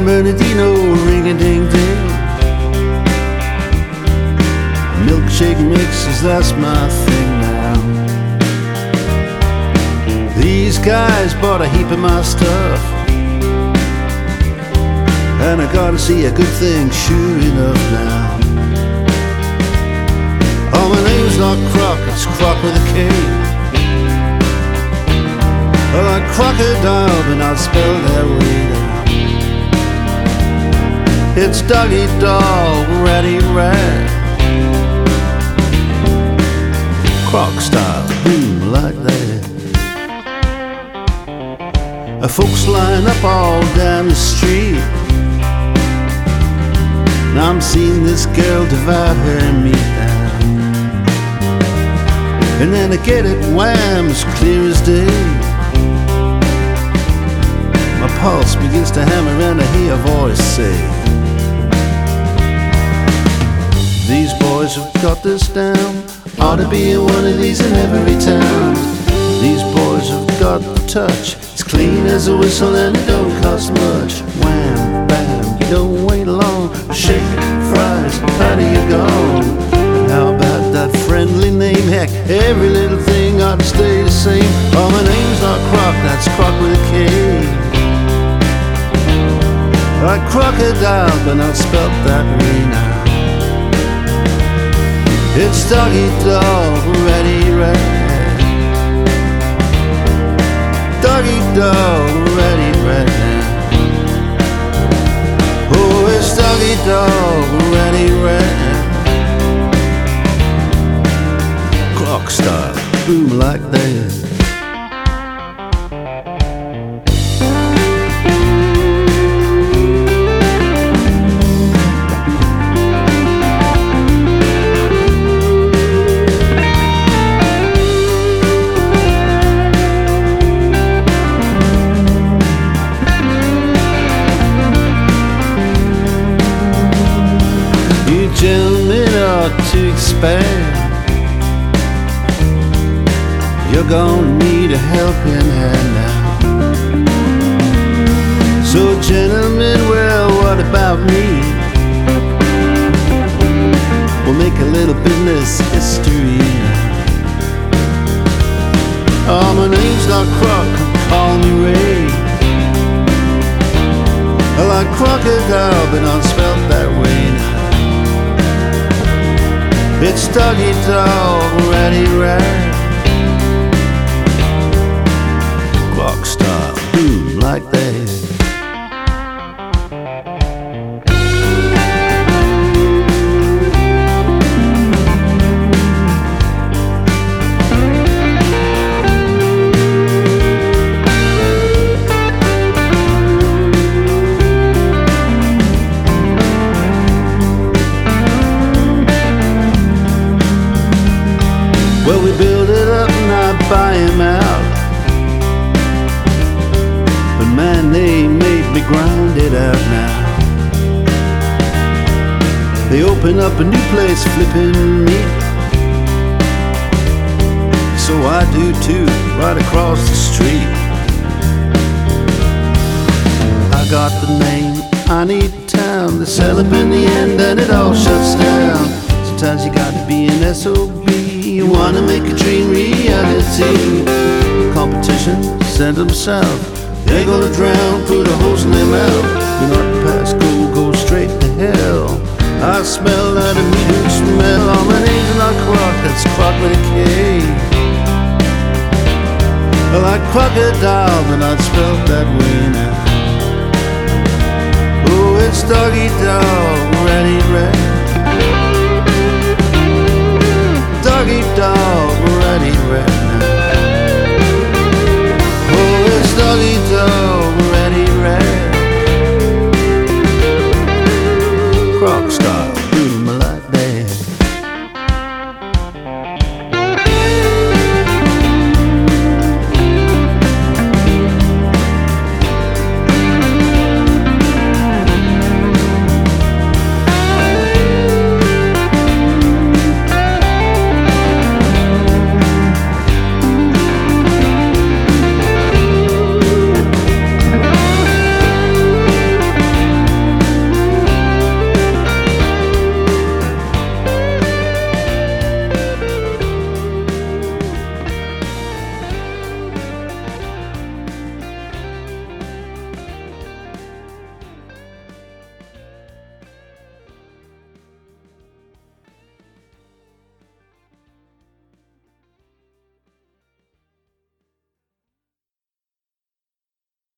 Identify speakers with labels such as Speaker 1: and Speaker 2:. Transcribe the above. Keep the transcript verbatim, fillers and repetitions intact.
Speaker 1: San Bernardino, ring-a-ding-ding. Milkshake mixes, that's my thing now. These guys bought a heap of my stuff, and I gotta see a good thing sure enough now. Oh, my name's not Croc, it's Croc with a K. Well, like crocodile, but not spelled that way now. It's doggy dog, ratty rat. Croc style, boom like that. Uh, folks line up all down the street. Now I'm seeing this girl devour her meat now. And then I get it wham, as clear as day. My pulse begins to hammer and I hear a voice say, these boys have got this down. Ought to be in one of these in every town. These boys have got the touch. It's clean as a whistle and it don't cost much. Wham, bam, you don't wait long. Shake, fries, how do you go? And how about that friendly name? Heck, every little thing ought to stay the same. Oh, my name's not Croc, that's Croc with a K. Like crocodile, but not spelt that way now. It's doggy dog, ratty rat. Doggy dog, ratty rat. Oh, it's doggy dog, ratty rat. Croc style, boom like that. Gentlemen ought to expand. You're gonna need a helping hand now. So gentlemen, well, what about me? We'll make a little business history now. Oh, my name's not Croc, call me Ray. I like crocodile, but not spelled that way now. It's doggy dog, ratty rat. Croc style, boom like that. Well, we build it up and I buy him out. But man, they made me grind it out now. They open up a new place flipping meat. So I do too, right across the street. I got the name, I need town. They sell up in the end and it all shuts down. Sometimes you got to be an S O B. You wanna make a dream reality. Competition, send them south. They're gonna drown, put a hose in their mouth. Do not pass go, go straight to hell. I smell that immediate smell. Oh, my name's not Croc, that's Croc with a K. I like crocodile, but not spelled that way now. Oh, it's doggy dog, ratty rat.